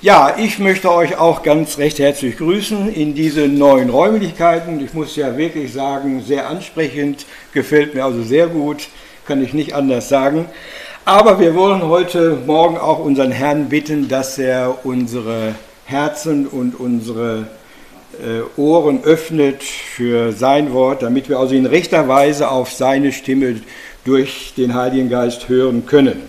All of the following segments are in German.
Ja, ich möchte euch auch ganz recht herzlich grüßen in diese neuen Räumlichkeiten. Ich muss ja wirklich sagen, sehr ansprechend, gefällt mir also sehr gut, kann ich nicht anders sagen. Aber wir wollen heute Morgen auch unseren Herrn bitten, dass er unsere Herzen und unsere Ohren öffnet für sein Wort, damit wir also in rechter Weise auf seine Stimme durch den Heiligen Geist hören können.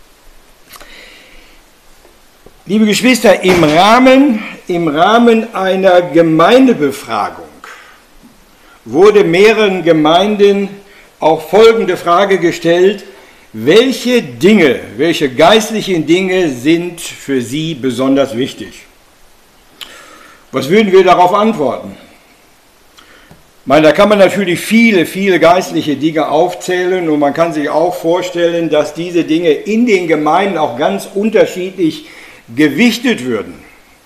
Liebe Geschwister, im Rahmen einer Gemeindebefragung wurde mehreren Gemeinden auch folgende Frage gestellt: Welche geistlichen Dinge sind für Sie besonders wichtig? Was würden wir darauf antworten? Ich meine, da kann man natürlich viele geistliche Dinge aufzählen und man kann sich auch vorstellen, dass diese Dinge in den Gemeinden auch ganz unterschiedlich gewichtet würden.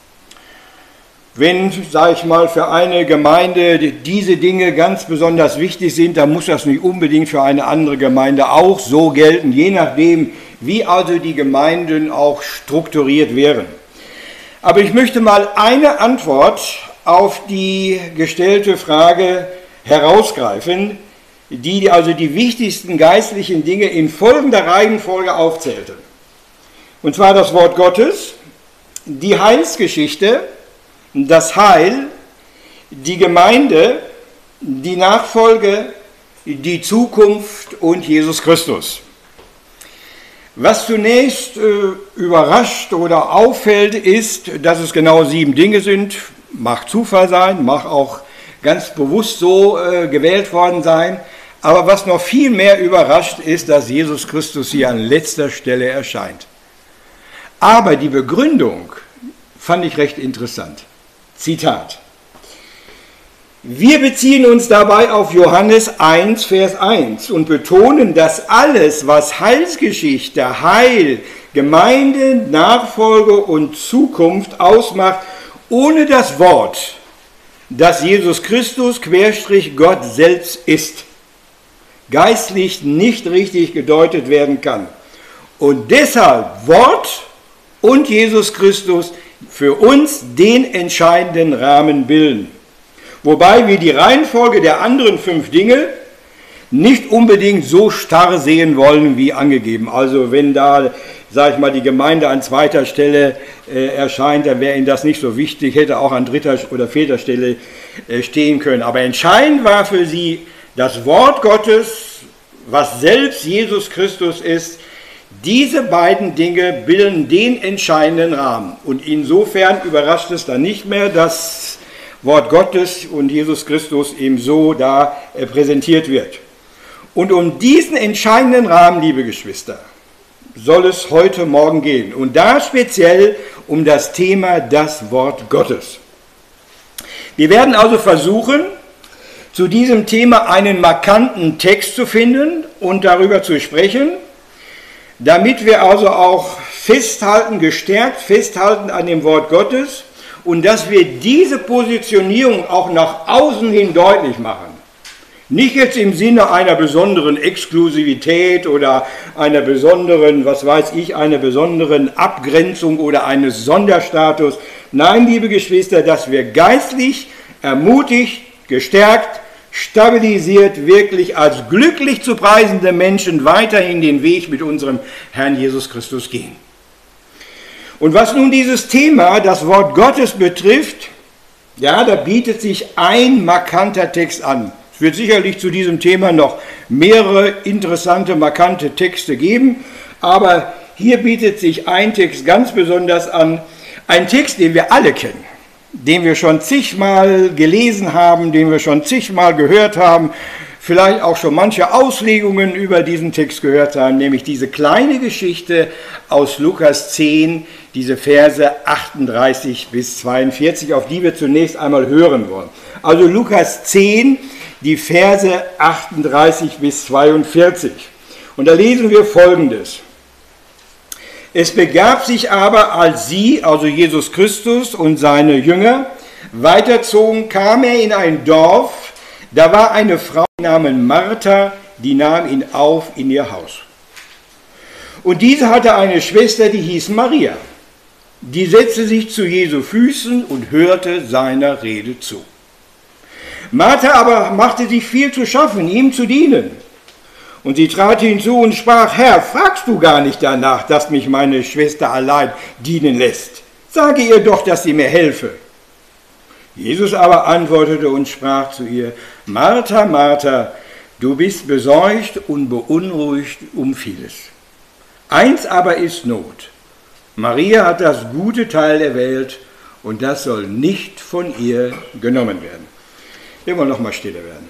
Wenn, sage ich mal, für eine Gemeinde diese Dinge ganz besonders wichtig sind, dann muss das nicht unbedingt für eine andere Gemeinde auch so gelten, je nachdem, wie also die Gemeinden auch strukturiert wären. Aber ich möchte mal eine Antwort auf die gestellte Frage herausgreifen, die also die wichtigsten geistlichen Dinge in folgender Reihenfolge aufzählte. Und zwar das Wort Gottes, die Heilsgeschichte, das Heil, die Gemeinde, die Nachfolge, die Zukunft und Jesus Christus. Was zunächst überrascht oder auffällt, ist, dass es genau 7 Dinge sind. Mag Zufall sein, mag auch ganz bewusst so gewählt worden sein. Aber was noch viel mehr überrascht, ist, dass Jesus Christus hier an letzter Stelle erscheint. Aber die Begründung fand ich recht interessant. Zitat: Wir beziehen uns dabei auf Johannes 1, Vers 1 und betonen, dass alles, was Heilsgeschichte, Heil, Gemeinde, Nachfolge und Zukunft ausmacht, ohne das Wort, das Jesus Christus / Gott selbst ist, geistlich nicht richtig gedeutet werden kann. Und deshalb Wort und Jesus Christus für uns den entscheidenden Rahmen bilden. Wobei wir die Reihenfolge der anderen 5 Dinge nicht unbedingt so starr sehen wollen wie angegeben. Also wenn da, sage ich mal, die Gemeinde an 2. Stelle erscheint, dann wäre Ihnen das nicht so wichtig, hätte auch an 3. oder 4. Stelle stehen können. Aber entscheidend war für sie das Wort Gottes, was selbst Jesus Christus ist. Diese beiden Dinge bilden den entscheidenden Rahmen. Und insofern überrascht es dann nicht mehr, dass Wort Gottes und Jesus Christus eben so da präsentiert wird. Und um diesen entscheidenden Rahmen, liebe Geschwister, soll es heute Morgen gehen. Und da speziell um das Thema das Wort Gottes. Wir werden also versuchen, zu diesem Thema einen markanten Text zu finden und darüber zu sprechen, damit wir also auch gestärkt festhalten an dem Wort Gottes und dass wir diese Positionierung auch nach außen hin deutlich machen. Nicht jetzt im Sinne einer besonderen Exklusivität oder einer besonderen, einer besonderen Abgrenzung oder eines Sonderstatus. Nein, liebe Geschwister, dass wir geistlich ermutigt, gestärkt, stabilisiert, wirklich als glücklich zu preisende Menschen weiterhin den Weg mit unserem Herrn Jesus Christus gehen. Und was nun dieses Thema, das Wort Gottes betrifft, ja, da bietet sich ein markanter Text an. Es wird sicherlich zu diesem Thema noch mehrere interessante, markante Texte geben, aber hier bietet sich ein Text ganz besonders an, ein Text, den wir alle kennen, den wir schon zigmal gelesen haben, den wir schon zigmal gehört haben, vielleicht auch schon manche Auslegungen über diesen Text gehört haben, nämlich diese kleine Geschichte aus Lukas 10, diese Verse 38 bis 42, auf die wir zunächst einmal hören wollen. Also Lukas 10, die Verse 38 bis 42. Und da lesen wir Folgendes: Es begab sich aber, als sie, also Jesus Christus und seine Jünger, weiterzogen, kam er in ein Dorf, da war eine Frau namens Martha, die nahm ihn auf in ihr Haus. Und diese hatte eine Schwester, die hieß Maria. Die setzte sich zu Jesu Füßen und hörte seiner Rede zu. Martha aber machte sich viel zu schaffen, ihm zu dienen. Und sie trat hinzu und sprach: Herr, fragst du gar nicht danach, dass mich meine Schwester allein dienen lässt? Sage ihr doch, dass sie mir helfe. Jesus aber antwortete und sprach zu ihr: Martha, Martha, du bist besorgt und beunruhigt um vieles. Eins aber ist Not. Maria hat das gute Teil erwählt und das soll nicht von ihr genommen werden. Wir wollen noch mal stiller werden.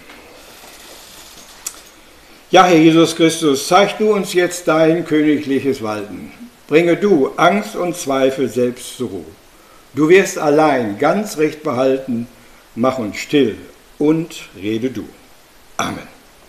Ja, Herr Jesus Christus, zeig du uns jetzt dein königliches Walten. Bringe du Angst und Zweifel selbst zur Ruhe. Du wirst allein ganz recht behalten, mach uns still und rede du. Amen.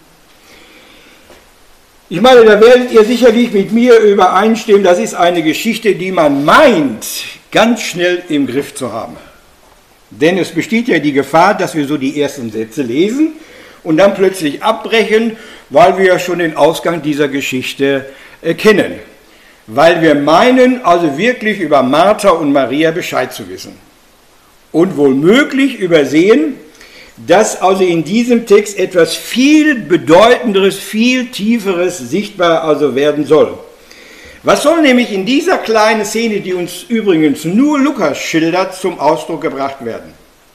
Ich meine, da werdet ihr sicherlich mit mir übereinstimmen, das ist eine Geschichte, die man meint, ganz schnell im Griff zu haben. Denn es besteht ja die Gefahr, dass wir so die ersten Sätze lesen und dann plötzlich abbrechen, weil wir ja schon den Ausgang dieser Geschichte kennen. Weil wir meinen, also wirklich über Martha und Maria Bescheid zu wissen. Und womöglich übersehen, dass also in diesem Text etwas viel Bedeutenderes, viel Tieferes sichtbar also werden soll. Was soll nämlich in dieser kleinen Szene, die uns übrigens nur Lukas schildert, zum Ausdruck gebracht werden?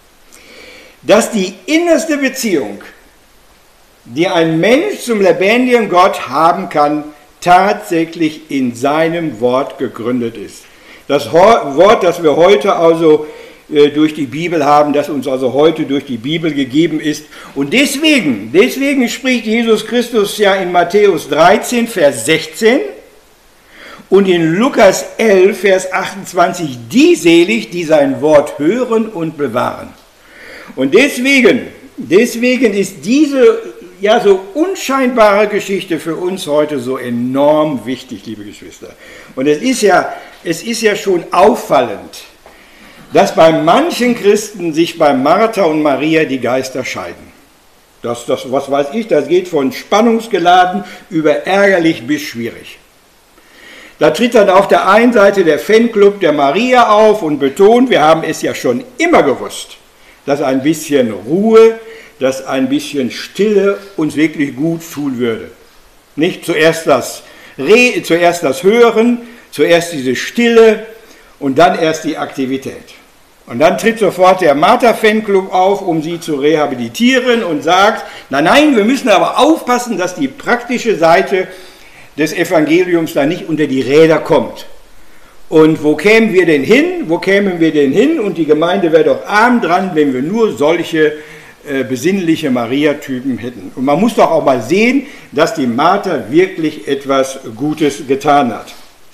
Dass die innerste Beziehung, die ein Mensch zum lebendigen Gott haben kann, tatsächlich in seinem Wort gegründet ist. Das Wort, das wir heute also durch die Bibel haben, das uns also heute durch die Bibel gegeben ist. Und deswegen spricht Jesus Christus ja in Matthäus 13, Vers 16 und in Lukas 11, Vers 28, die selig, die sein Wort hören und bewahren. Und deswegen ist diese ja so unscheinbare Geschichte für uns heute so enorm wichtig, liebe Geschwister. Und es ist ja schon auffallend, dass bei manchen Christen sich bei Martha und Maria die Geister scheiden. Das, was weiß ich, das geht von spannungsgeladen über ärgerlich bis schwierig. Da tritt dann auf der einen Seite der Fanclub der Maria auf und betont, wir haben es ja schon immer gewusst, dass ein bisschen Ruhe, dass ein bisschen Stille uns wirklich gut tun würde. Nicht zuerst das Hören, zuerst diese Stille und dann erst die Aktivität. Und dann tritt sofort der Martha-Fanclub auf, um sie zu rehabilitieren und sagt, nein, wir müssen aber aufpassen, dass die praktische Seite des Evangeliums da nicht unter die Räder kommt. Und wo kämen wir denn hin? Und die Gemeinde wäre doch arm dran, wenn wir nur solche besinnliche Maria-Typen hätten. Und man muss doch auch mal sehen, dass die Martha wirklich etwas Gutes getan hat.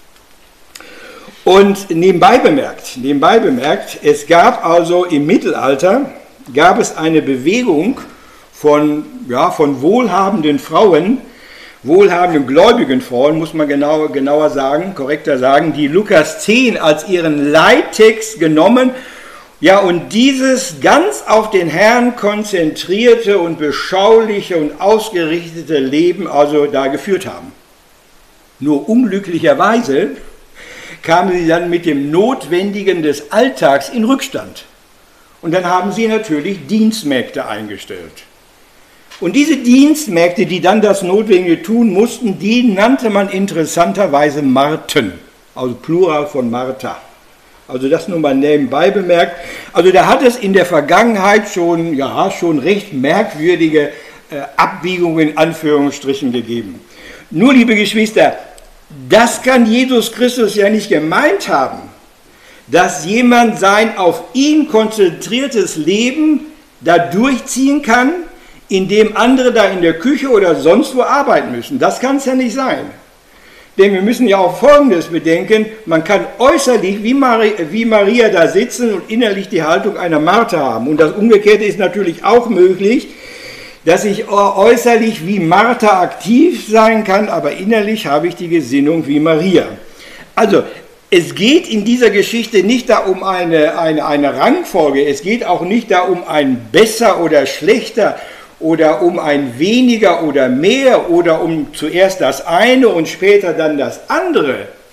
Und nebenbei bemerkt, es gab also im Mittelalter, eine Bewegung von wohlhabenden Frauen, wohlhabenden gläubigen Frauen, muss man korrekter sagen, die Lukas 10 als ihren Leittext genommen, ja, und dieses ganz auf den Herrn konzentrierte und beschauliche und ausgerichtete Leben also da geführt haben. Nur unglücklicherweise kamen sie dann mit dem Notwendigen des Alltags in Rückstand. Und dann haben sie natürlich Dienstmägde eingestellt. Und diese Dienstmägde, die dann das Notwendige tun mussten, die nannte man interessanterweise Marten, also Plural von Martha. Also das nur mal nebenbei bemerkt. Also da hat es in der Vergangenheit schon recht merkwürdige Abbiegungen in Anführungsstrichen gegeben. Nur, liebe Geschwister, das kann Jesus Christus ja nicht gemeint haben, dass jemand sein auf ihn konzentriertes Leben da durchziehen kann, indem andere da in der Küche oder sonst wo arbeiten müssen. Das kann es ja nicht sein. Denn wir müssen ja auch Folgendes bedenken, man kann äußerlich wie Maria da sitzen und innerlich die Haltung einer Martha haben. Und das Umgekehrte ist natürlich auch möglich, dass ich äußerlich wie Martha aktiv sein kann, aber innerlich habe ich die Gesinnung wie Maria. Also es geht in dieser Geschichte nicht da um eine Rangfolge, es geht auch nicht da um ein besser oder schlechter oder um ein weniger oder mehr oder um zuerst das eine und später dann das andere,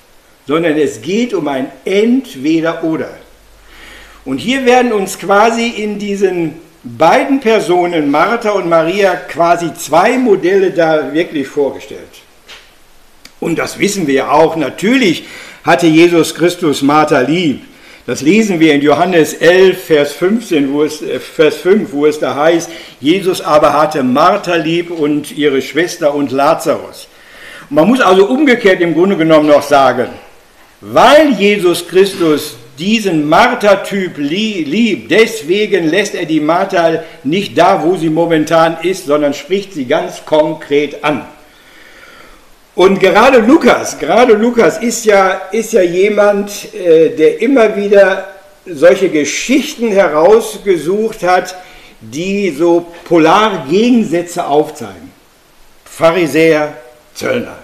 sondern es geht um ein Entweder-Oder. Und hier werden uns quasi in diesen beiden Personen, Martha und Maria, quasi zwei Modelle da wirklich vorgestellt. Und das wissen wir ja auch, natürlich hatte Jesus Christus Martha lieb. Das lesen wir in Johannes 11, Vers 15, Vers 5, wo es da heißt, Jesus aber hatte Martha lieb und ihre Schwester und Lazarus. Und man muss also umgekehrt im Grunde genommen noch sagen, weil Jesus Christus diesen Martha-Typ liebt, deswegen lässt er die Martha nicht da, wo sie momentan ist, sondern spricht sie ganz konkret an. Und gerade Lukas ist ja jemand, der immer wieder solche Geschichten herausgesucht hat, die so polare Gegensätze aufzeigen. Pharisäer, Zöllner.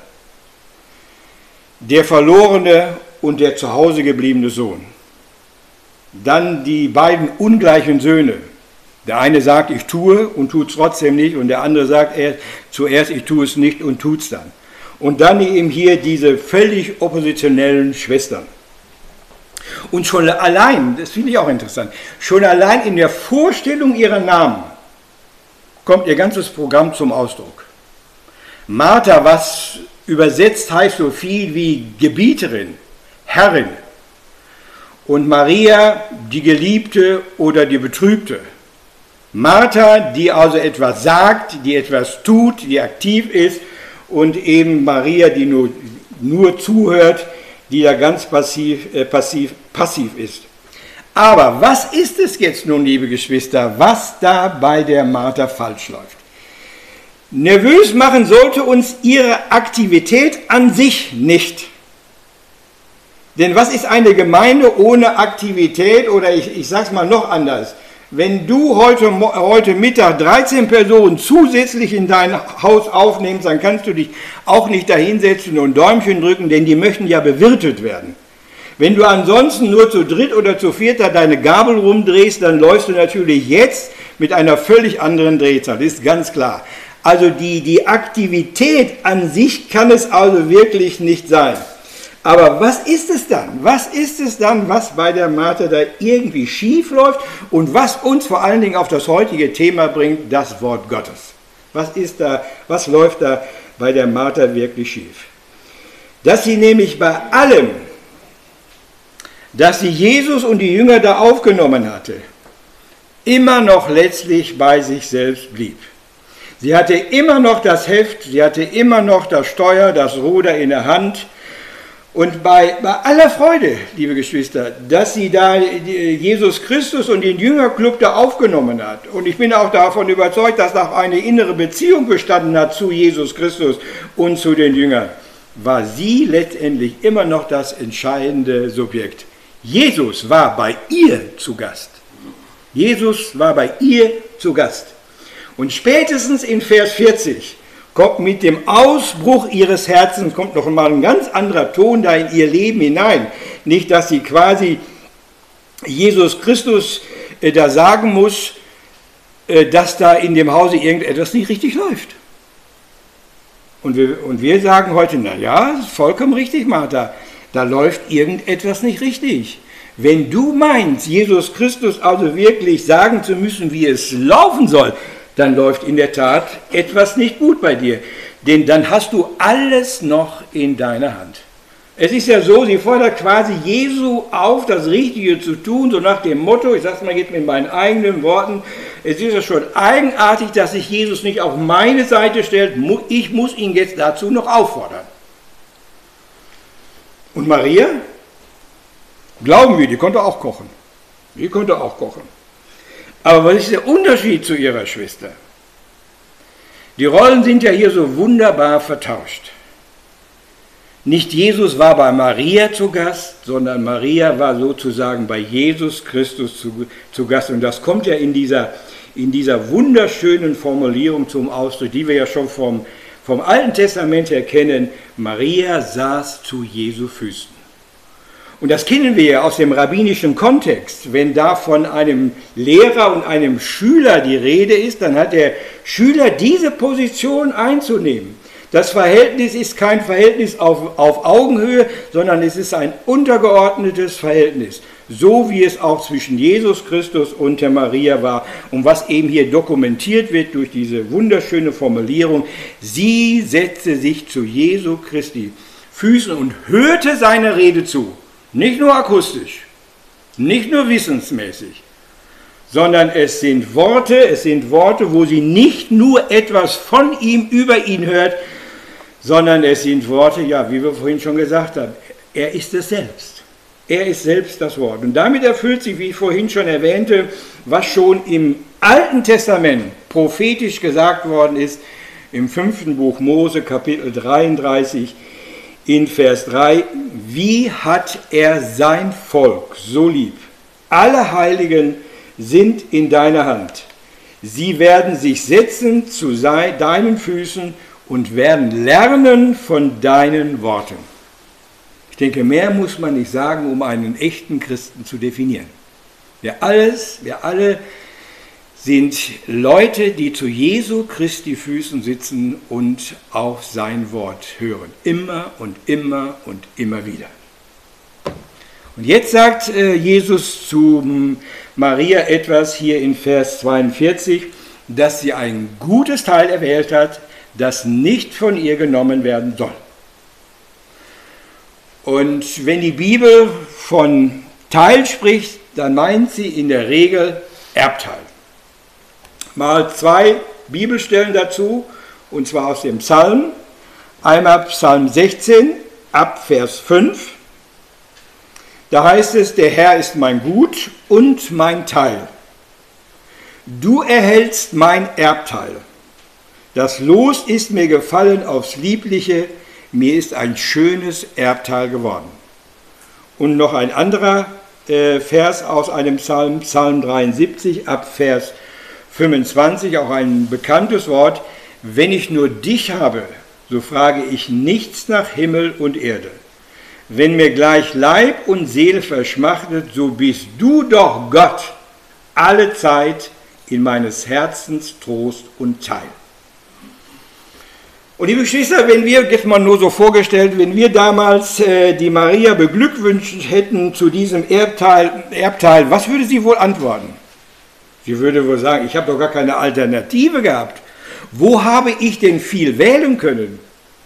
Der verlorene und der zu Hause gebliebene Sohn. Dann die beiden ungleichen Söhne. Der eine sagt, ich tue und tut es trotzdem nicht, und der andere sagt zuerst, ich tue es nicht und tut es dann. Und dann eben hier diese völlig oppositionellen Schwestern. Und schon allein, das finde ich auch interessant, schon allein in der Vorstellung ihrer Namen kommt ihr ganzes Programm zum Ausdruck. Martha, was übersetzt heißt so viel wie Gebieterin, Herrin. Und Maria, die Geliebte oder die Betrübte. Martha, die also etwas sagt, die etwas tut, die aktiv ist, und eben Maria, die nur zuhört, die da ganz passiv ist. Aber was ist es jetzt nun, liebe Geschwister, was da bei der Martha falsch läuft? Nervös machen sollte uns ihre Aktivität an sich nicht. Denn was ist eine Gemeinde ohne Aktivität? Oder ich sage es mal noch anders. Wenn du heute Mittag 13 Personen zusätzlich in dein Haus aufnimmst, dann kannst du dich auch nicht da hinsetzen und Däumchen drücken, denn die möchten ja bewirtet werden. Wenn du ansonsten nur zu dritt oder zu vierter deine Gabel rumdrehst, dann läufst du natürlich jetzt mit einer völlig anderen Drehzahl, das ist ganz klar. Also die Aktivität an sich kann es also wirklich nicht sein. Aber was ist es dann? Was ist es dann, was bei der Martha da irgendwie schief läuft und was uns vor allen Dingen auf das heutige Thema bringt, das Wort Gottes? Was läuft da bei der Martha wirklich schief? Dass sie nämlich bei allem, dass sie Jesus und die Jünger da aufgenommen hatte, immer noch letztlich bei sich selbst blieb. Sie hatte immer noch das Heft, sie hatte immer noch das Steuer, das Ruder in der Hand. Und bei aller Freude, liebe Geschwister, dass sie da Jesus Christus und den Jüngerclub da aufgenommen hat. Und ich bin auch davon überzeugt, dass da auch eine innere Beziehung bestanden hat zu Jesus Christus und zu den Jüngern. War sie letztendlich immer noch das entscheidende Subjekt. Jesus war bei ihr zu Gast. Jesus war bei ihr zu Gast. Und spätestens in Vers 40 kommt mit dem Ausbruch ihres Herzens, kommt noch mal ein ganz anderer Ton da in ihr Leben hinein. Nicht, dass sie quasi Jesus Christus da sagen muss, dass da in dem Hause irgendetwas nicht richtig läuft. Und wir sagen heute, na ja, ist vollkommen richtig, Martha, da läuft irgendetwas nicht richtig. Wenn du meinst, Jesus Christus also wirklich sagen zu müssen, wie es laufen soll, dann läuft in der Tat etwas nicht gut bei dir. Denn dann hast du alles noch in deiner Hand. Es ist ja so, sie fordert quasi Jesu auf, das Richtige zu tun, so nach dem Motto, ich sage es mal jetzt mit meinen eigenen Worten, es ist ja schon eigenartig, dass sich Jesus nicht auf meine Seite stellt, ich muss ihn jetzt dazu noch auffordern. Und Maria? Glauben wir, die konnte auch kochen. Die konnte auch kochen. Aber was ist der Unterschied zu ihrer Schwester? Die Rollen sind ja hier so wunderbar vertauscht. Nicht Jesus war bei Maria zu Gast, sondern Maria war sozusagen bei Jesus Christus zu Gast. Und das kommt ja in dieser wunderschönen Formulierung zum Ausdruck, die wir ja schon vom Alten Testament her kennen. Maria saß zu Jesu Füßen. Und das kennen wir ja aus dem rabbinischen Kontext. Wenn da von einem Lehrer und einem Schüler die Rede ist, dann hat der Schüler diese Position einzunehmen. Das Verhältnis ist kein Verhältnis auf Augenhöhe, sondern es ist ein untergeordnetes Verhältnis, so wie es auch zwischen Jesus Christus und der Maria war. Und was eben hier dokumentiert wird durch diese wunderschöne Formulierung, sie setzte sich zu Jesu Christi Füßen und hörte seine Rede zu. Nicht nur akustisch, nicht nur wissensmäßig, sondern es sind Worte, wo sie nicht nur etwas von ihm, über ihn hört, sondern es sind Worte, ja, wie wir vorhin schon gesagt haben, er ist es selbst. Er ist selbst das Wort. Und damit erfüllt sich, wie ich vorhin schon erwähnte, was schon im Alten Testament prophetisch gesagt worden ist, im 5. Buch Mose, Kapitel 33, in Vers 3, wie hat er sein Volk so lieb? Alle Heiligen sind in deiner Hand. Sie werden sich setzen zu deinen Füßen und werden lernen von deinen Worten. Ich denke, mehr muss man nicht sagen, um einen echten Christen zu definieren. Wir alle sind Leute, die zu Jesu Christi Füßen sitzen und auf sein Wort hören. Immer und immer und immer wieder. Und jetzt sagt Jesus zu Maria etwas hier in Vers 42, dass sie ein gutes Teil erwählt hat, das nicht von ihr genommen werden soll. Und wenn die Bibel von Teil spricht, dann meint sie in der Regel Erbteil. Mal 2 Bibelstellen dazu, und zwar aus dem Psalm. Einmal Psalm 16 ab Vers 5. Da heißt es, der Herr ist mein Gut und mein Teil. Du erhältst mein Erbteil. Das Los ist mir gefallen aufs Liebliche, mir ist ein schönes Erbteil geworden. Und noch ein anderer Vers aus einem Psalm, Psalm 73 ab Vers 25, auch ein bekanntes Wort. Wenn ich nur dich habe, so frage ich nichts nach Himmel und Erde. Wenn mir gleich Leib und Seele verschmachtet, so bist du doch Gott, alle Zeit in meines Herzens Trost und Teil. Und liebe Geschwister, wenn wir, jetzt mal nur so vorgestellt, wenn wir damals die Maria beglückwünscht hätten zu diesem Erbteil, was würde sie wohl antworten? Sie würde wohl sagen, ich habe doch gar keine Alternative gehabt. Wo habe ich denn viel wählen können?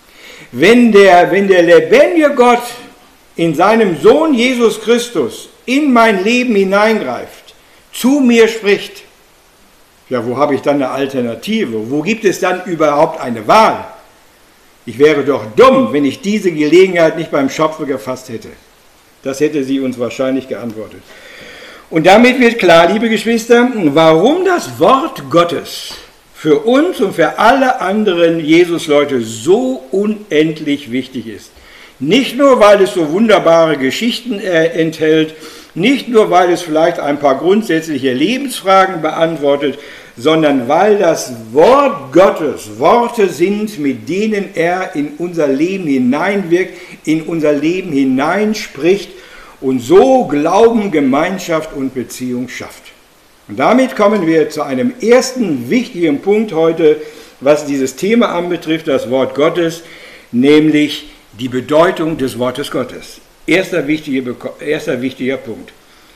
Wenn der lebendige Gott in seinem Sohn Jesus Christus in mein Leben hineingreift, zu mir spricht, ja, wo habe ich dann eine Alternative? Wo gibt es dann überhaupt eine Wahl? Ich wäre doch dumm, wenn ich diese Gelegenheit nicht beim Schopfe gefasst hätte. Das hätte sie uns wahrscheinlich geantwortet. Und damit wird klar, liebe Geschwister, warum das Wort Gottes für uns und für alle anderen Jesus-Leute so unendlich wichtig ist. Nicht nur, weil es so wunderbare Geschichten enthält, nicht nur, weil es vielleicht ein paar grundsätzliche Lebensfragen beantwortet, sondern weil das Wort Gottes Worte sind, mit denen er in unser Leben hineinwirkt, in unser Leben hineinspricht und so Glauben, Gemeinschaft und Beziehung schafft. Und damit kommen wir zu einem ersten wichtigen Punkt heute, was dieses Thema anbetrifft, das Wort Gottes, nämlich die Bedeutung des Wortes Gottes. Erster wichtiger Punkt.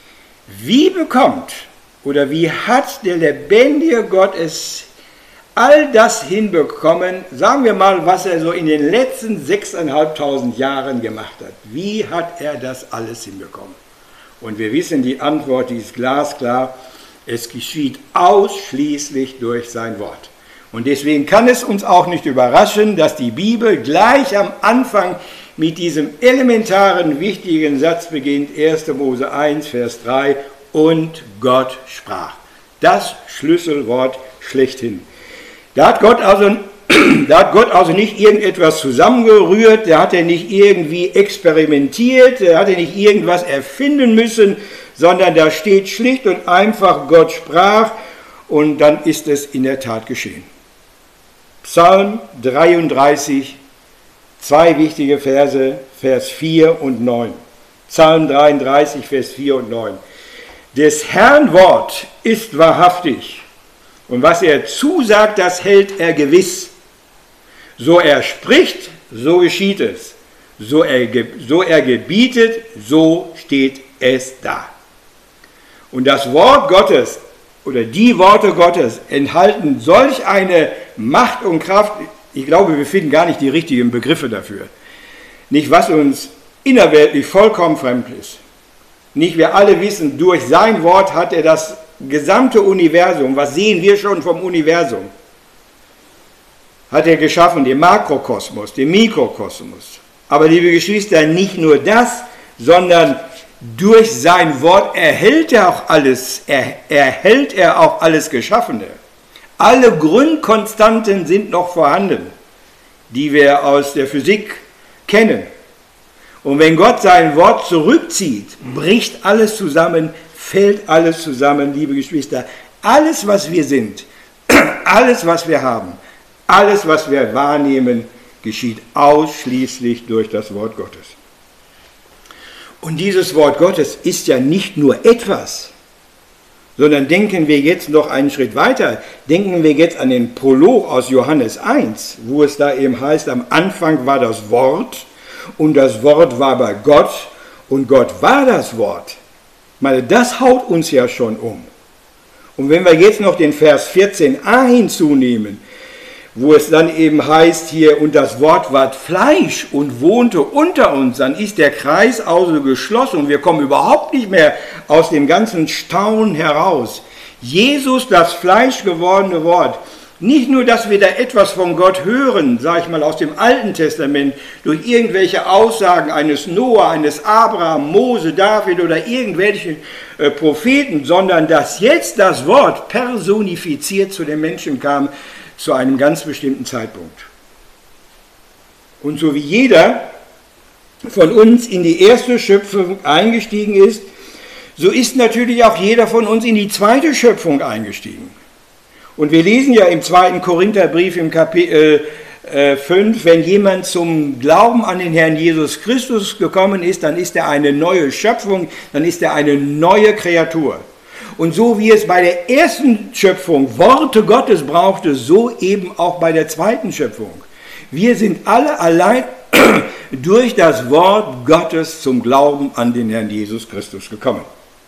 Wie bekommt oder wie hat der lebendige Gott es all das hinbekommen, sagen wir mal, was er so in den letzten 6.500 Jahren gemacht hat? Wie hat er das alles hinbekommen? Und wir wissen, die Antwort, die ist glasklar, es geschieht ausschließlich durch sein Wort. Und deswegen kann es uns auch nicht überraschen, dass die Bibel gleich am Anfang mit diesem elementaren, wichtigen Satz beginnt, 1. Mose 1, Vers 3, und Gott sprach. Das Schlüsselwort schlechthin. Da hat Gott also nicht irgendetwas zusammengerührt, da hat er nicht irgendwie experimentiert, da hat er nicht irgendwas erfinden müssen, sondern da steht schlicht und einfach, Gott sprach und dann ist es in der Tat geschehen. Psalm 33, 2 wichtige Verse, Vers 4 und 9. Psalm 33, Vers 4 und 9. Des Herrn Wort ist wahrhaftig und was er zusagt, das hält er gewiss. So er spricht, so geschieht es. So er gebietet, so steht es da. Und das Wort Gottes oder die Worte Gottes enthalten solch eine Macht und Kraft, ich glaube, wir finden gar nicht die richtigen Begriffe dafür. Nicht, was uns innerweltlich vollkommen fremd ist. Nicht, wir alle wissen, durch sein Wort hat er das gesamte Universum, was sehen wir schon vom Universum, hat er geschaffen, den Makrokosmos, den Mikrokosmos. Aber liebe Geschwister, nicht nur das, sondern durch sein Wort erhält er auch alles, erhält er auch alles Geschaffene. Alle Grundkonstanten sind noch vorhanden, die wir aus der Physik kennen. Und wenn Gott sein Wort zurückzieht, bricht alles zusammen, fällt alles zusammen, liebe Geschwister. Alles, was wir sind, alles, was wir haben, alles, was wir wahrnehmen, geschieht ausschließlich durch das Wort Gottes. Und dieses Wort Gottes ist ja nicht nur etwas, sondern denken wir jetzt noch einen Schritt weiter. Denken wir jetzt an den Prolog aus Johannes 1, wo es da eben heißt, am Anfang war das Wort und das Wort war bei Gott und Gott war das Wort. Ich meine, das haut uns ja schon um. Und wenn wir jetzt noch den Vers 14a hinzunehmen, wo es dann eben heißt hier, und das Wort ward Fleisch und wohnte unter uns, dann ist der Kreis also geschlossen und wir kommen überhaupt nicht mehr aus dem ganzen Staunen heraus. Jesus, das Fleisch gewordene Wort, nicht nur, dass wir da etwas von Gott hören, sage ich mal aus dem Alten Testament, durch irgendwelche Aussagen eines Noah, eines Abraham, Mose, David oder irgendwelche Propheten, sondern dass jetzt das Wort personifiziert zu den Menschen kam, zu einem ganz bestimmten Zeitpunkt. Und so wie jeder von uns in die erste Schöpfung eingestiegen ist, so ist natürlich auch jeder von uns in die zweite Schöpfung eingestiegen. Und wir lesen ja im 2. Korintherbrief im Kapitel 5, wenn jemand zum Glauben an den Herrn Jesus Christus gekommen ist, dann ist er eine neue Schöpfung, dann ist er eine neue Kreatur. Und so wie es bei der ersten Schöpfung Worte Gottes brauchte, so eben auch bei der zweiten Schöpfung. Wir sind alle allein durch das Wort Gottes zum Glauben an den Herrn Jesus Christus gekommen.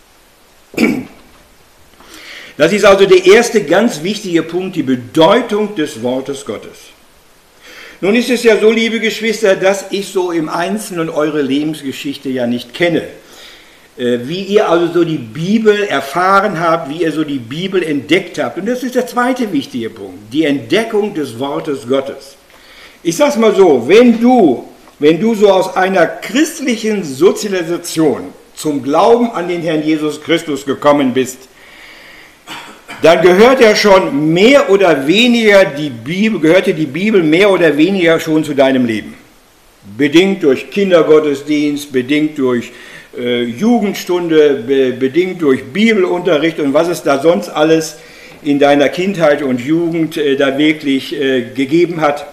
Das ist also der erste ganz wichtige Punkt, die Bedeutung des Wortes Gottes. Nun ist es ja so, liebe Geschwister, dass ich so im Einzelnen eure Lebensgeschichte ja nicht kenne. Wie ihr also so die Bibel erfahren habt, wie ihr so die Bibel entdeckt habt. Und das ist der zweite wichtige Punkt, die Entdeckung des Wortes Gottes. Ich sage es mal so, wenn du so aus einer christlichen Sozialisation zum Glauben an den Herrn Jesus Christus gekommen bist, dann gehört ja schon mehr oder weniger gehörte die Bibel mehr oder weniger schon zu deinem Leben. Bedingt durch Kindergottesdienst, bedingt durch Jugendstunde, bedingt durch Bibelunterricht und was es da sonst alles in deiner Kindheit und Jugend da wirklich gegeben hat.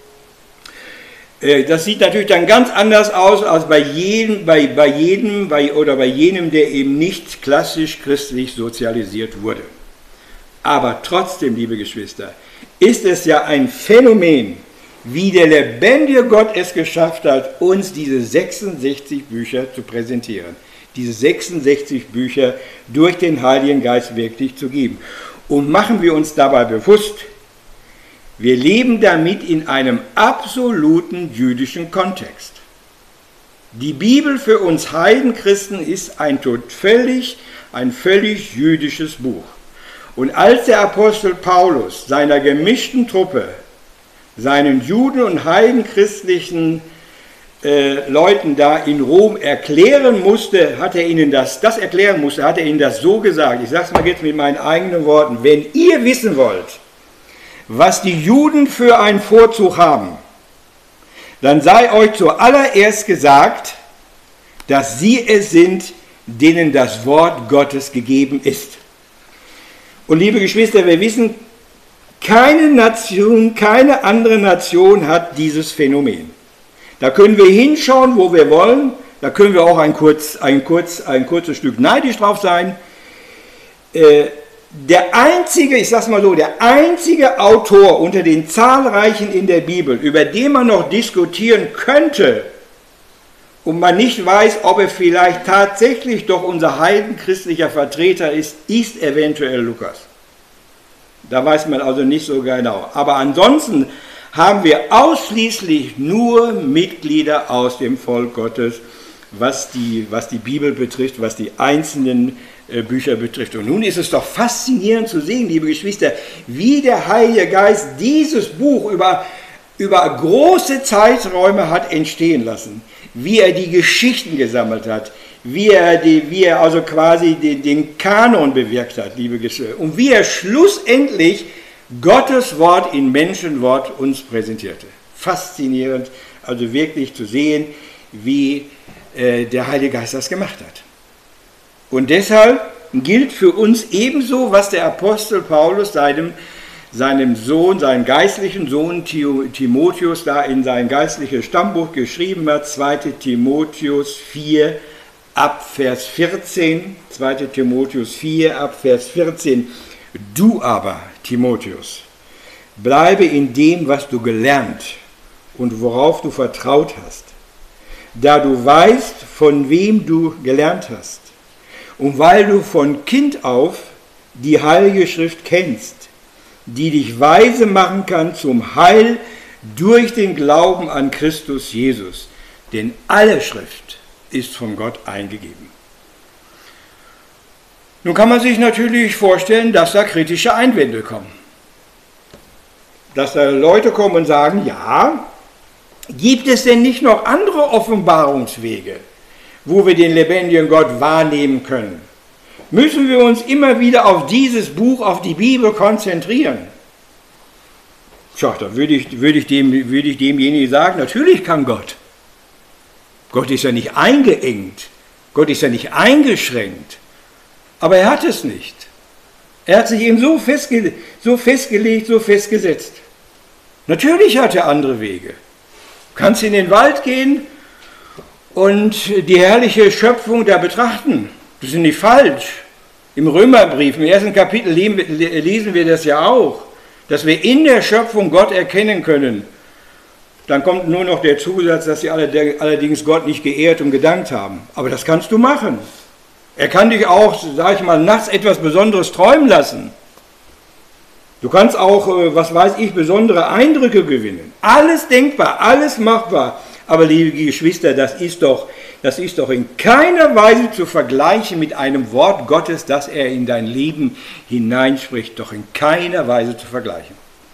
Das sieht natürlich dann ganz anders aus als bei jenem, der eben nicht klassisch christlich sozialisiert wurde. Aber trotzdem, liebe Geschwister, ist es ja ein Phänomen, wie der lebendige Gott es geschafft hat, uns diese 66 Bücher zu präsentieren. Diese 66 Bücher durch den Heiligen Geist wirklich zu geben. Und machen wir uns dabei bewusst, wir leben damit in einem absoluten jüdischen Kontext. Die Bibel für uns Heidenchristen ist ein völlig jüdisches Buch. Und als der Apostel Paulus seiner gemischten Truppe, seinen Juden- und heidenchristlichen Leuten da in Rom erklären musste, hat er ihnen das so gesagt. Ich sage es mal jetzt mit meinen eigenen Worten. Wenn ihr wissen wollt, was die Juden für einen Vorzug haben, dann sei euch zuallererst gesagt, dass sie es sind, denen das Wort Gottes gegeben ist. Und liebe Geschwister, wir wissen, keine andere Nation hat dieses Phänomen. Da können wir hinschauen, wo wir wollen, da können wir auch ein kurzes Stück neidisch drauf sein. der einzige, ich sag's mal so, der einzige Autor unter den zahlreichen in der Bibel, über den man noch diskutieren könnte und man nicht weiß, ob er vielleicht tatsächlich doch unser heidenchristlicher Vertreter ist, ist eventuell Lukas. Da weiß man also nicht so genau. Aber ansonsten haben wir ausschließlich nur Mitglieder aus dem Volk Gottes, was die Bibel betrifft, was die einzelnen Bücher betrifft. Und nun ist es doch faszinierend zu sehen, liebe Geschwister, wie der Heilige Geist dieses Buch über große Zeiträume hat entstehen lassen, wie er die Geschichten gesammelt hat, wie er also quasi den Kanon bewirkt hat, liebe Geschwister, und wie er schlussendlich Gottes Wort in Menschenwort uns präsentierte. Faszinierend, also wirklich zu sehen, wie der Heilige Geist das gemacht hat. Und deshalb gilt für uns ebenso, was der Apostel Paulus seinem Sohn, seinen geistlichen Sohn Timotheus da in sein geistliches Stammbuch geschrieben hat, 2. Timotheus 4 ab Vers 14, 2. Timotheus 4 ab Vers 14. Du aber, Timotheus, bleibe in dem, was du gelernt und worauf du vertraut hast, da du weißt, von wem du gelernt hast. Und weil du von Kind auf die Heilige Schrift kennst, die dich weise machen kann zum Heil durch den Glauben an Christus Jesus. Denn alle Schrift ist von Gott eingegeben. Nun kann man sich natürlich vorstellen, dass da kritische Einwände kommen. Dass da Leute kommen und sagen, ja, gibt es denn nicht noch andere Offenbarungswege, wo wir den lebendigen Gott wahrnehmen können? Müssen wir uns immer wieder auf dieses Buch, auf die Bibel konzentrieren? Tja, da würde ich demjenigen sagen, natürlich kann Gott. Gott ist ja nicht eingeengt, Gott ist ja nicht eingeschränkt, aber er hat es nicht. Er hat sich eben so festgelegt, so festgesetzt. Natürlich hat er andere Wege. Du kannst in den Wald gehen und die herrliche Schöpfung da betrachten. Das ist nicht falsch. Im Römerbrief, im 1. Kapitel lesen wir das ja auch, dass wir in der Schöpfung Gott erkennen können. Dann kommt nur noch der Zusatz, dass sie allerdings Gott nicht geehrt und gedankt haben. Aber das kannst du machen. Er kann dich auch, sag ich mal, nachts etwas Besonderes träumen lassen. Du kannst auch, was weiß ich, besondere Eindrücke gewinnen. Alles denkbar, alles machbar. Aber liebe Geschwister, das ist doch in keiner Weise zu vergleichen mit einem Wort Gottes, das er in dein Leben hineinspricht. Doch in keiner Weise zu vergleichen.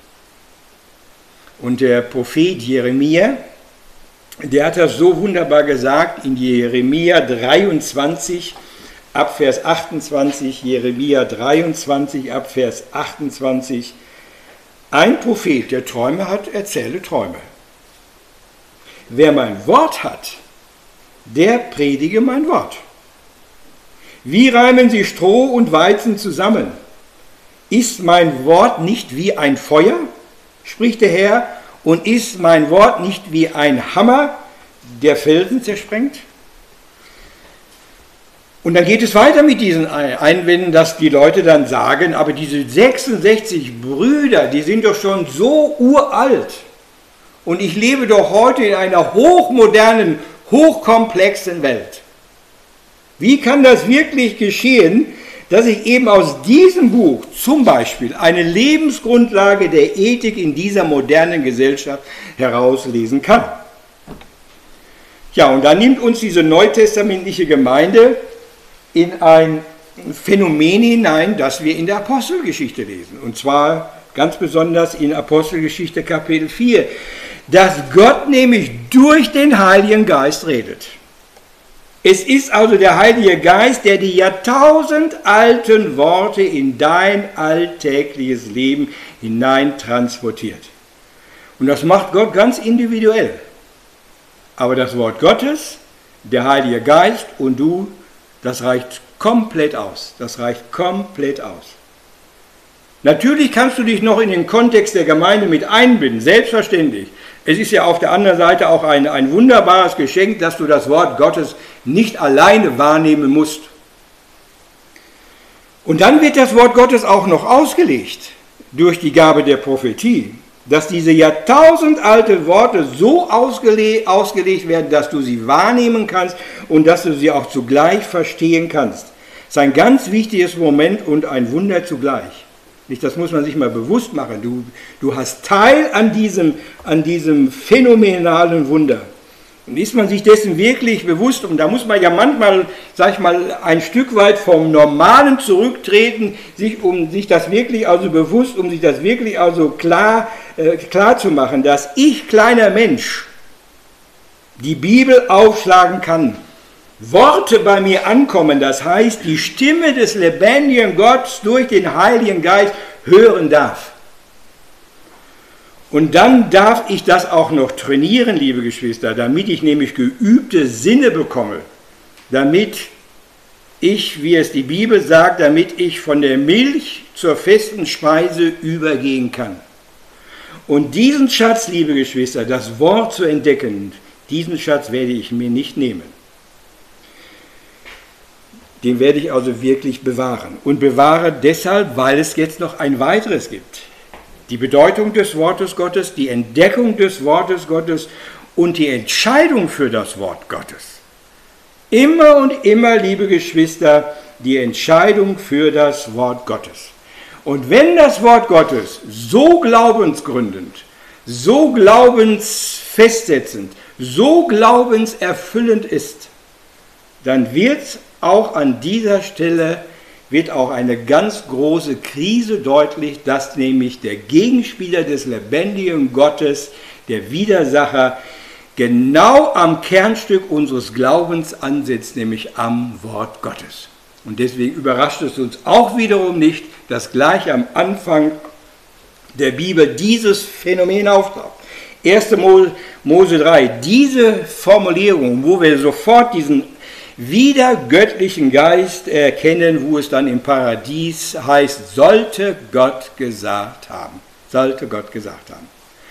Und der Prophet Jeremia, der hat das so wunderbar gesagt in Jeremia 23 ab Vers 28, Jeremia 23 ab Vers 28. Ein Prophet, der Träume hat, erzähle Träume. Wer mein Wort hat, der predige mein Wort. Wie reimen sie Stroh und Weizen zusammen? Ist mein Wort nicht wie ein Feuer, spricht der Herr, und ist mein Wort nicht wie ein Hammer, der Felsen zersprengt? Und dann geht es weiter mit diesen Einwänden, dass die Leute dann sagen, aber diese 66 Brüder, die sind doch schon so uralt. Und ich lebe doch heute in einer hochmodernen, hochkomplexen Welt. Wie kann das wirklich geschehen, dass ich eben aus diesem Buch zum Beispiel eine Lebensgrundlage der Ethik in dieser modernen Gesellschaft herauslesen kann? Ja, und dann nimmt uns diese neutestamentliche Gemeinde in ein Phänomen hinein, das wir in der Apostelgeschichte lesen. Und zwar ganz besonders in Apostelgeschichte Kapitel 4, dass Gott nämlich durch den Heiligen Geist redet. Es ist also der Heilige Geist, der die jahrtausendalten Worte in dein alltägliches Leben hinein transportiert. Und das macht Gott ganz individuell. Aber das Wort Gottes, der Heilige Geist und du, das reicht komplett aus. Das reicht komplett aus. Natürlich kannst du dich noch in den Kontext der Gemeinde mit einbinden, selbstverständlich. Es ist ja auf der anderen Seite auch ein wunderbares Geschenk, dass du das Wort Gottes nicht alleine wahrnehmen musst. Und dann wird das Wort Gottes auch noch ausgelegt durch die Gabe der Prophetie, dass diese jahrtausendalte Worte so ausgelegt werden, dass du sie wahrnehmen kannst und dass du sie auch zugleich verstehen kannst. Das ist ein ganz wichtiges Moment und ein Wunder zugleich. Nicht, das muss man sich mal bewusst machen. Du hast Teil an diesem phänomenalen Wunder. Und ist man sich dessen wirklich bewusst, und da muss man ja manchmal, sag ich mal, ein Stück weit vom Normalen zurücktreten, um sich das wirklich klar zu machen, dass ich, kleiner Mensch, die Bibel aufschlagen kann, Worte bei mir ankommen, das heißt, die Stimme des lebendigen Gottes durch den Heiligen Geist hören darf. Und dann darf ich das auch noch trainieren, liebe Geschwister, damit ich nämlich geübte Sinne bekomme, damit ich, wie es die Bibel sagt, damit ich von der Milch zur festen Speise übergehen kann. Und diesen Schatz, liebe Geschwister, das Wort zu entdecken, diesen Schatz werde ich mir nicht nehmen. Den werde ich also wirklich bewahren. Und bewahre deshalb, weil es jetzt noch ein weiteres gibt. Die Bedeutung des Wortes Gottes, die Entdeckung des Wortes Gottes und die Entscheidung für das Wort Gottes. Immer und immer, liebe Geschwister, die Entscheidung für das Wort Gottes. Und wenn das Wort Gottes so glaubensgründend, so glaubensfestsetzend, so glaubenserfüllend ist, dann wird auch an dieser Stelle auch eine ganz große Krise deutlich, dass nämlich der Gegenspieler des lebendigen Gottes, der Widersacher, genau am Kernstück unseres Glaubens ansetzt, nämlich am Wort Gottes. Und deswegen überrascht es uns auch wiederum nicht, dass gleich am Anfang der Bibel dieses Phänomen auftaucht. 1. Mose 3, diese Formulierung, wo wir sofort diesen wieder göttlichen Geist erkennen, wo es dann im Paradies heißt, sollte Gott gesagt haben. Sollte Gott gesagt haben.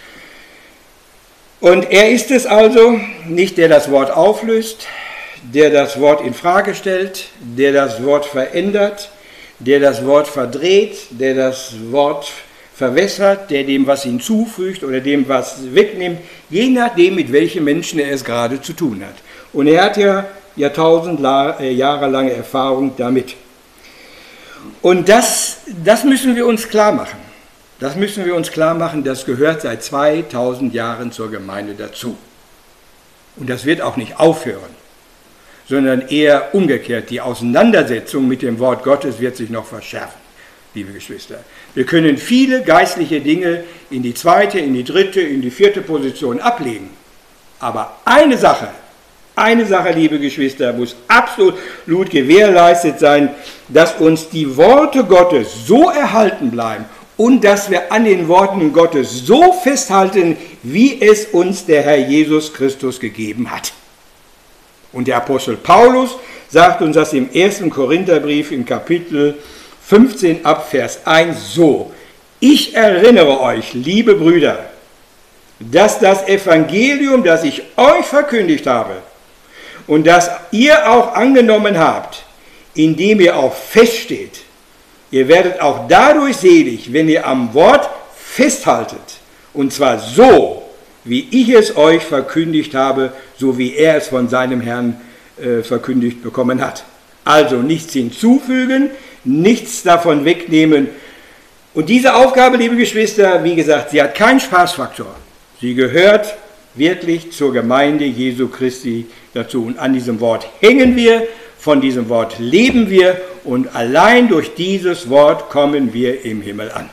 Und er ist es also nicht, der das Wort auflöst, der das Wort in Frage stellt, der das Wort verändert, der das Wort verdreht, der das Wort verwässert, der dem was hinzufügt oder dem was wegnimmt, je nachdem, mit welchen Menschen er es gerade zu tun hat. Und er hat ja Jahrtausend Jahre lange Erfahrung damit. Und das müssen wir uns klar machen. Das müssen wir uns klar machen, das gehört seit 2000 Jahren zur Gemeinde dazu. Und das wird auch nicht aufhören, sondern eher umgekehrt. Die Auseinandersetzung mit dem Wort Gottes wird sich noch verschärfen, liebe Geschwister. Wir können viele geistliche Dinge in die zweite, in die dritte, in die vierte Position ablegen. Aber eine Sache, liebe Geschwister, muss absolut gewährleistet sein, dass uns die Worte Gottes so erhalten bleiben und dass wir an den Worten Gottes so festhalten, wie es uns der Herr Jesus Christus gegeben hat. Und der Apostel Paulus sagt uns das im 1. Korintherbrief im Kapitel 15 ab Vers 1 so: Ich erinnere euch, liebe Brüder, dass das Evangelium, das ich euch verkündigt habe, und das ihr auch angenommen habt, indem ihr auch feststeht. Ihr werdet auch dadurch selig, wenn ihr am Wort festhaltet. Und zwar so, wie ich es euch verkündigt habe, so wie er es von seinem Herrn verkündigt bekommen hat. Also nichts hinzufügen, nichts davon wegnehmen. Und diese Aufgabe, liebe Geschwister, wie gesagt, sie hat keinen Spaßfaktor. Sie gehört wirklich zur Gemeinde Jesu Christi dazu. Und an diesem Wort hängen wir, von diesem Wort leben wir und allein durch dieses Wort kommen wir im Himmel an.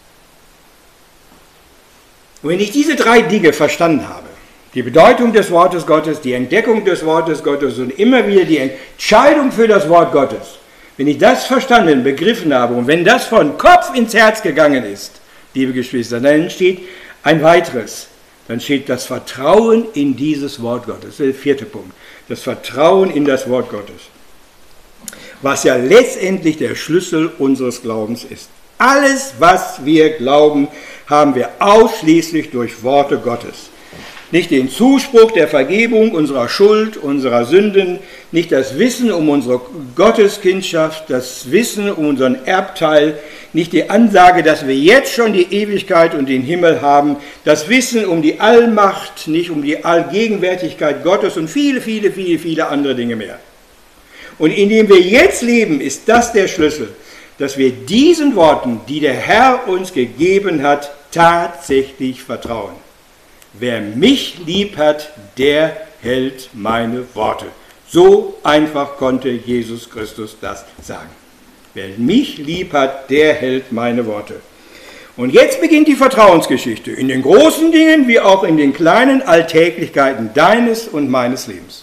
Und wenn ich diese drei Dinge verstanden habe, die Bedeutung des Wortes Gottes, die Entdeckung des Wortes Gottes und immer wieder die Entscheidung für das Wort Gottes, wenn ich das verstanden, begriffen habe und wenn das von Kopf ins Herz gegangen ist, liebe Geschwister, dann entsteht ein weiteres. Dann steht das Vertrauen in dieses Wort Gottes. Das ist der vierte Punkt. Das Vertrauen in das Wort Gottes. Was ja letztendlich der Schlüssel unseres Glaubens ist. Alles, was wir glauben, haben wir ausschließlich durch Worte Gottes. Nicht den Zuspruch der Vergebung unserer Schuld, unserer Sünden, nicht das Wissen um unsere Gotteskindschaft, das Wissen um unseren Erbteil, nicht die Ansage, dass wir jetzt schon die Ewigkeit und den Himmel haben, das Wissen um die Allmacht, nicht um die Allgegenwärtigkeit Gottes und viele, viele, viele, viele andere Dinge mehr. Und indem wir jetzt leben, ist das der Schlüssel, dass wir diesen Worten, die der Herr uns gegeben hat, tatsächlich vertrauen. Wer mich lieb hat, der hält meine Worte. So einfach konnte Jesus Christus das sagen. Wer mich lieb hat, der hält meine Worte. Und jetzt beginnt die Vertrauensgeschichte, in den großen Dingen wie auch in den kleinen Alltäglichkeiten deines und meines Lebens.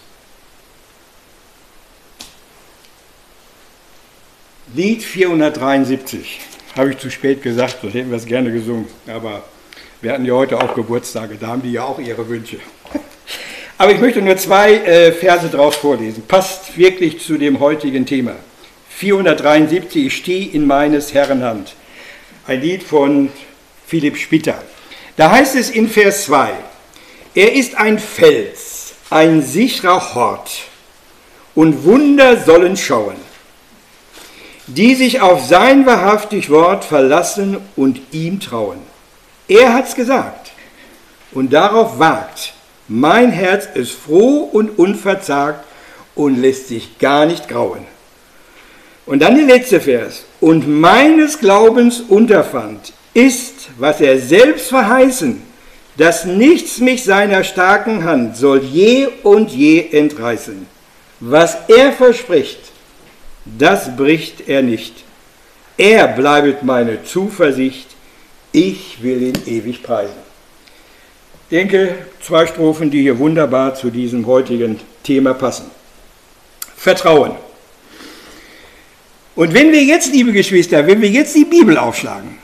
Lied 473, habe ich zu spät gesagt, sonst hätten wir es gerne gesungen, aber wir hatten ja heute auch Geburtstage, da haben die ja auch ihre Wünsche. Aber ich möchte nur 2 Verse draus vorlesen, passt wirklich zu dem heutigen Thema. 473, ich stehe in meines Herrn Hand, ein Lied von Philipp Spitter. Da heißt es in Vers 2, er ist ein Fels, ein sicherer Hort, und Wunder sollen schauen, die sich auf sein wahrhaftig Wort verlassen und ihm trauen. Er hat's gesagt und darauf wagt. Mein Herz ist froh und unverzagt und lässt sich gar nicht grauen. Und dann der letzte Vers. Und meines Glaubens Unterpfand ist, was er selbst verheißen, dass nichts mich seiner starken Hand soll je und je entreißen. Was er verspricht, das bricht er nicht. Er bleibet meine Zuversicht, ich will ihn ewig preisen. Ich denke, 2 Strophen, die hier wunderbar zu diesem heutigen Thema passen. Vertrauen. Und wenn wir jetzt, liebe Geschwister, wenn wir jetzt die Bibel aufschlagen,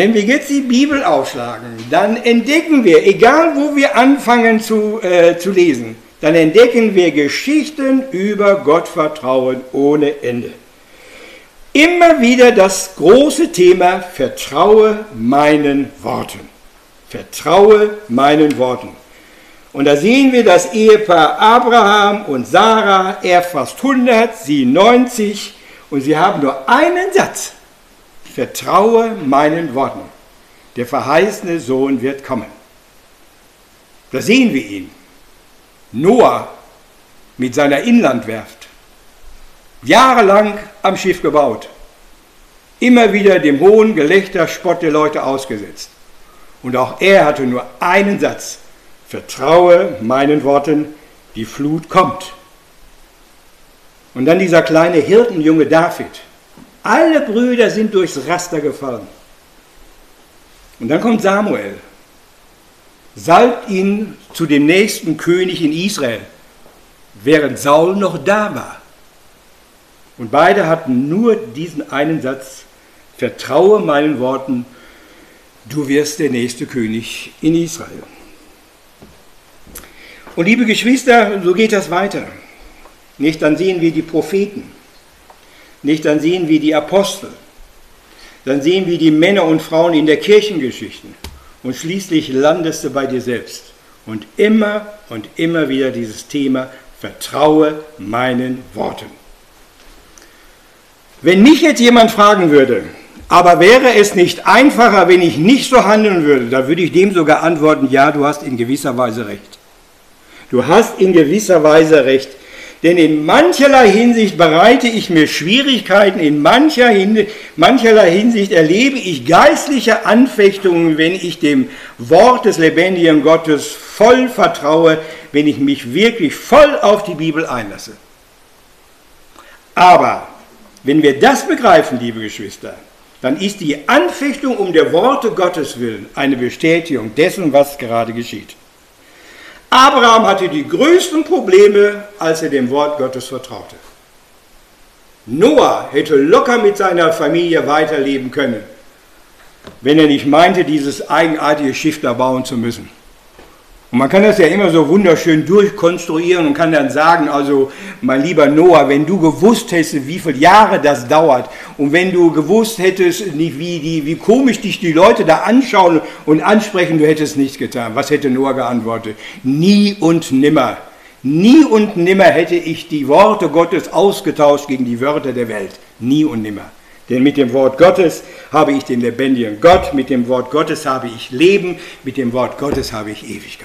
dann entdecken wir, egal wo wir anfangen zu lesen, dann entdecken wir Geschichten über Gottvertrauen ohne Ende. Immer wieder das große Thema, vertraue meinen Worten. Vertraue meinen Worten. Und da sehen wir das Ehepaar Abraham und Sarah, er fast 100, sie 90, und sie haben nur einen Satz. Vertraue meinen Worten. Der verheißene Sohn wird kommen. Da sehen wir ihn. Noah mit seiner Inlandwerft. Jahrelang am Schiff gebaut. Immer wieder dem hohen Gelächter, Spott der Leute ausgesetzt. Und auch er hatte nur einen Satz. Vertraue meinen Worten, die Flut kommt. Und dann dieser kleine Hirtenjunge David. Alle Brüder sind durchs Raster gefallen. Und dann kommt Samuel, salbt ihn zu dem nächsten König in Israel, während Saul noch da war. Und beide hatten nur diesen einen Satz, vertraue meinen Worten, du wirst der nächste König in Israel. Und liebe Geschwister, so geht das weiter. Nicht, dann sehen wir die Propheten. Nicht, dann sehen wir die Apostel. Dann sehen wir die Männer und Frauen in der Kirchengeschichte. Und schließlich landest du bei dir selbst. Und immer wieder dieses Thema, vertraue meinen Worten. Wenn mich jetzt jemand fragen würde, aber wäre es nicht einfacher, wenn ich nicht so handeln würde, da würde ich dem sogar antworten, ja, du hast in gewisser Weise recht. Du hast in gewisser Weise recht. Denn in mancherlei Hinsicht bereite ich mir Schwierigkeiten, in mancherlei Hinsicht erlebe ich geistliche Anfechtungen, wenn ich dem Wort des lebendigen Gottes voll vertraue, wenn ich mich wirklich voll auf die Bibel einlasse. Aber wenn wir das begreifen, liebe Geschwister, dann ist die Anfechtung um der Worte Gottes willen eine Bestätigung dessen, was gerade geschieht. Abraham hatte die größten Probleme, als er dem Wort Gottes vertraute. Noah hätte locker mit seiner Familie weiterleben können, wenn er nicht meinte, dieses eigenartige Schiff da bauen zu müssen. Und man kann das ja immer so wunderschön durchkonstruieren und kann dann sagen, also mein lieber Noah, wenn du gewusst hättest, wie viele Jahre das dauert und wenn du gewusst hättest, wie komisch dich die Leute da anschauen und ansprechen, du hättest nichts getan. Was hätte Noah geantwortet? Nie und nimmer. Nie und nimmer hätte ich die Worte Gottes ausgetauscht gegen die Wörter der Welt. Nie und nimmer. Denn mit dem Wort Gottes habe ich den lebendigen Gott, mit dem Wort Gottes habe ich Leben, mit dem Wort Gottes habe ich Ewigkeit.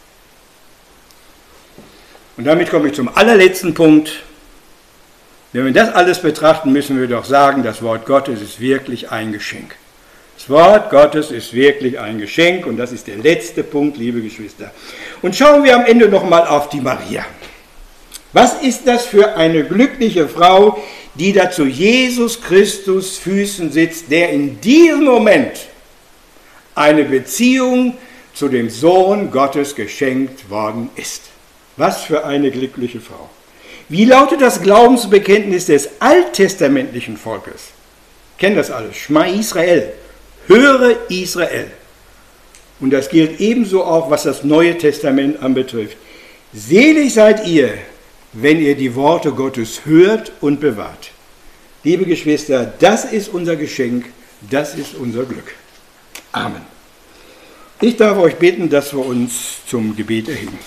Und damit komme ich zum allerletzten Punkt. Wenn wir das alles betrachten, müssen wir doch sagen, das Wort Gottes ist wirklich ein Geschenk. Das Wort Gottes ist wirklich ein Geschenk und das ist der letzte Punkt, liebe Geschwister. Und schauen wir am Ende nochmal auf die Maria. Was ist das für eine glückliche Frau, die da zu Jesus Christus Füßen sitzt, der in diesem Moment eine Beziehung zu dem Sohn Gottes geschenkt worden ist. Was für eine glückliche Frau. Wie lautet das Glaubensbekenntnis des alttestamentlichen Volkes? Kennt das alles? Schma Israel. Höre Israel. Und das gilt ebenso auch, was das Neue Testament anbetrifft. Selig seid ihr, wenn ihr die Worte Gottes hört und bewahrt. Liebe Geschwister, das ist unser Geschenk, das ist unser Glück. Amen. Ich darf euch bitten, dass wir uns zum Gebet erheben.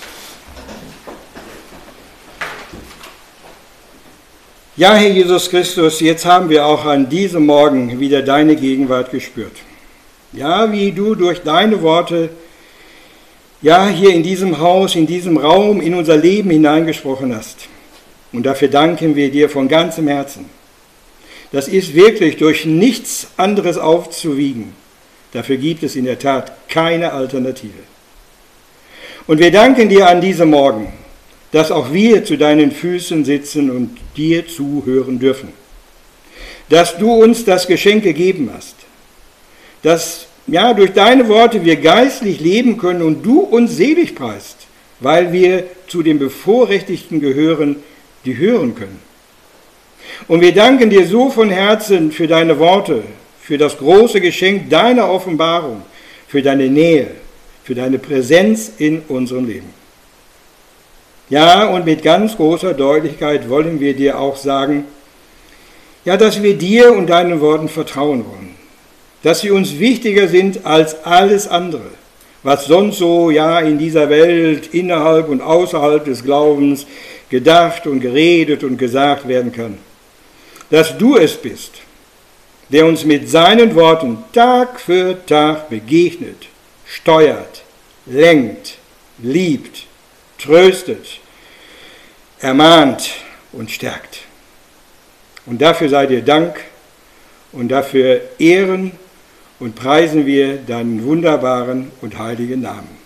Ja, Herr Jesus Christus, jetzt haben wir auch an diesem Morgen wieder deine Gegenwart gespürt. Ja, wie du durch deine Worte, ja, hier in diesem Haus, in diesem Raum, in unser Leben hineingesprochen hast. Und dafür danken wir dir von ganzem Herzen. Das ist wirklich durch nichts anderes aufzuwiegen. Dafür gibt es in der Tat keine Alternative. Und wir danken dir an diesem Morgen, dass auch wir zu deinen Füßen sitzen und dir zuhören dürfen. Dass du uns das Geschenk gegeben hast. Dass, ja, durch deine Worte wir geistlich leben können und du uns selig preist, weil wir zu den Bevorrechtigten gehören, die hören können. Und wir danken dir so von Herzen für deine Worte, für das große Geschenk deiner Offenbarung, für deine Nähe, für deine Präsenz in unserem Leben. Ja, und mit ganz großer Deutlichkeit wollen wir dir auch sagen, ja, dass wir dir und deinen Worten vertrauen wollen, dass sie uns wichtiger sind als alles andere, was sonst so, ja, in dieser Welt innerhalb und außerhalb des Glaubens gedacht und geredet und gesagt werden kann. Dass du es bist, der uns mit seinen Worten Tag für Tag begegnet, steuert, lenkt, liebt, tröstet, ermahnt und stärkt. Und dafür sei dir Dank und dafür ehren und preisen wir deinen wunderbaren und heiligen Namen.